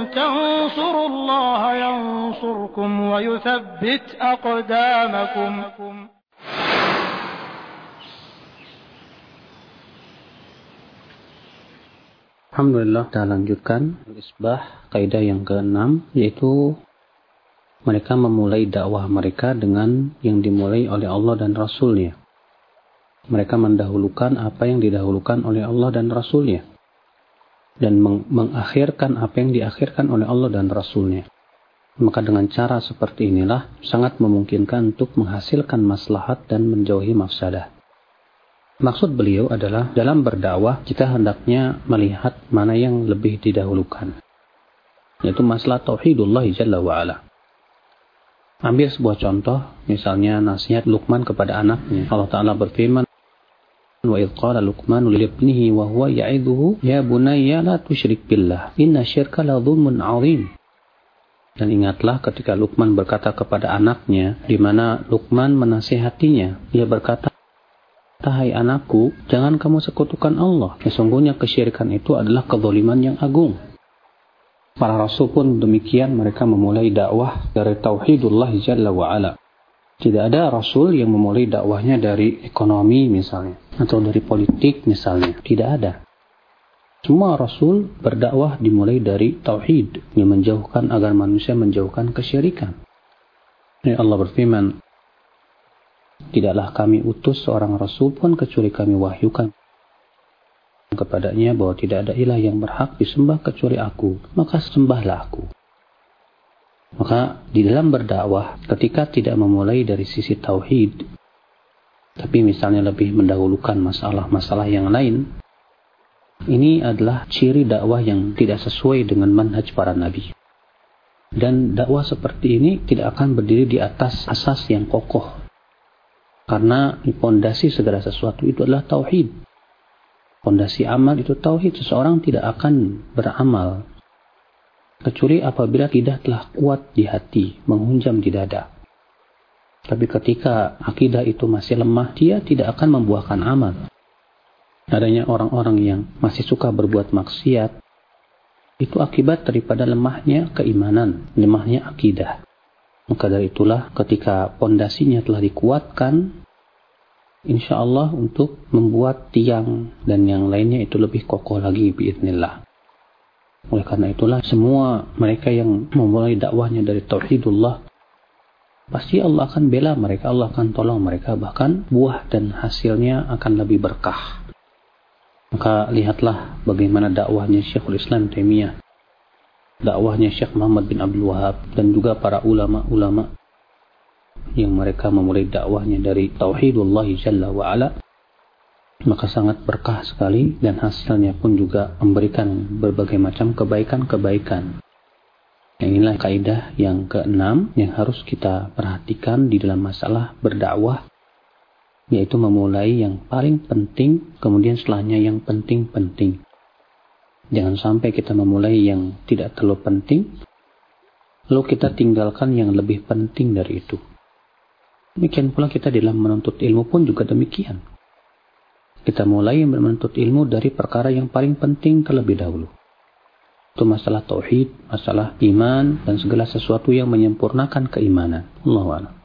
تنصروا الله ينصركم ويثبت أقدامكم. Alhamdulillah, kita lanjutkan Al-Isbah, kaidah yang ke-6, yaitu mereka memulai dakwah mereka dengan yang dimulai oleh Allah dan Rasul-Nya. Mereka mendahulukan apa yang didahulukan oleh Allah dan Rasul-Nya, dan mengakhirkan apa yang diakhirkan oleh Allah dan Rasul-Nya. Maka dengan cara seperti inilah sangat memungkinkan untuk menghasilkan maslahat dan menjauhi mafsadah. Maksud beliau adalah dalam berdakwah kita hendaknya melihat mana yang lebih didahulukan, yaitu masalah tauhidullah jalla wa'ala. Ambil sebuah contoh, misalnya nasihat Luqman kepada anaknya. Allah Ta'ala berfirman, wa idh qala Luqmanu li ibnihi wa huwa ya'idhuhu ya bunayya la tusyrik billah inna syirka la dhulmun 'adzim. Dan ingatlah ketika Luqman berkata kepada anaknya, di mana Luqman menasihatinya, dia berkata, "Hai anakku, jangan kamu sekutukan Allah. Sesungguhnya kesyirikan itu adalah kezaliman yang agung." Para rasul pun demikian, mereka memulai dakwah dari tauhidullah jalla wa'ala. Tidak ada rasul yang memulai dakwahnya dari ekonomi misalnya, atau dari politik misalnya. Tidak ada. Semua rasul berdakwah dimulai dari tauhid, yang menjauhkan agar manusia menjauhkan kesyirikan. Allah berfirman, "Tidaklah kami utus seorang rasul pun kecuali kami wahyukan kepadanya bahwa tidak ada ilah yang berhak disembah kecuali aku, maka sembahlah aku." Maka di dalam berdakwah, ketika tidak memulai dari sisi tauhid, tapi misalnya lebih mendahulukan masalah-masalah yang lain, ini adalah ciri dakwah yang tidak sesuai dengan manhaj para nabi. Dan dakwah seperti ini tidak akan berdiri di atas asas yang kokoh, karena pondasi segala sesuatu itu adalah tauhid. Pondasi amal itu tauhid. Seseorang tidak akan beramal kecuali apabila tidak telah kuat di hati, menghunjam di dada. Tapi ketika akidah itu masih lemah, dia tidak akan membuahkan amal. Adanya orang-orang yang masih suka berbuat maksiat, itu akibat daripada lemahnya keimanan, lemahnya akidah. Maka dari itulah ketika pondasinya telah dikuatkan, insya Allah untuk membuat tiang dan yang lainnya itu lebih kokoh lagi biiznillah. Oleh karena itulah semua mereka yang memulai dakwahnya dari tauhidullah, pasti Allah akan bela mereka, Allah akan tolong mereka, bahkan buah dan hasilnya akan lebih berkah. Maka lihatlah bagaimana dakwahnya Syekhul Islam Taimiyah, dakwahnya Syekh Muhammad bin Abdul Wahab, dan juga para ulama-ulama yang mereka memulai dakwahnya dari tauhidullah jalla wa'ala. Maka sangat berkah sekali, dan hasilnya pun juga memberikan berbagai macam kebaikan-kebaikan. Inilah kaidah yang ke-6 yang harus kita perhatikan di dalam masalah berdakwah, yaitu memulai yang paling penting, kemudian setelahnya yang penting-penting. Jangan sampai kita memulai yang tidak terlalu penting, lalu kita tinggalkan yang lebih penting dari itu. Demikian pula kita dalam menuntut ilmu pun juga demikian. Kita mulai menuntut ilmu dari perkara yang paling penting terlebih dahulu. Itu masalah tauhid, masalah iman, dan segala sesuatu yang menyempurnakan keimanan. Allahu a'lam.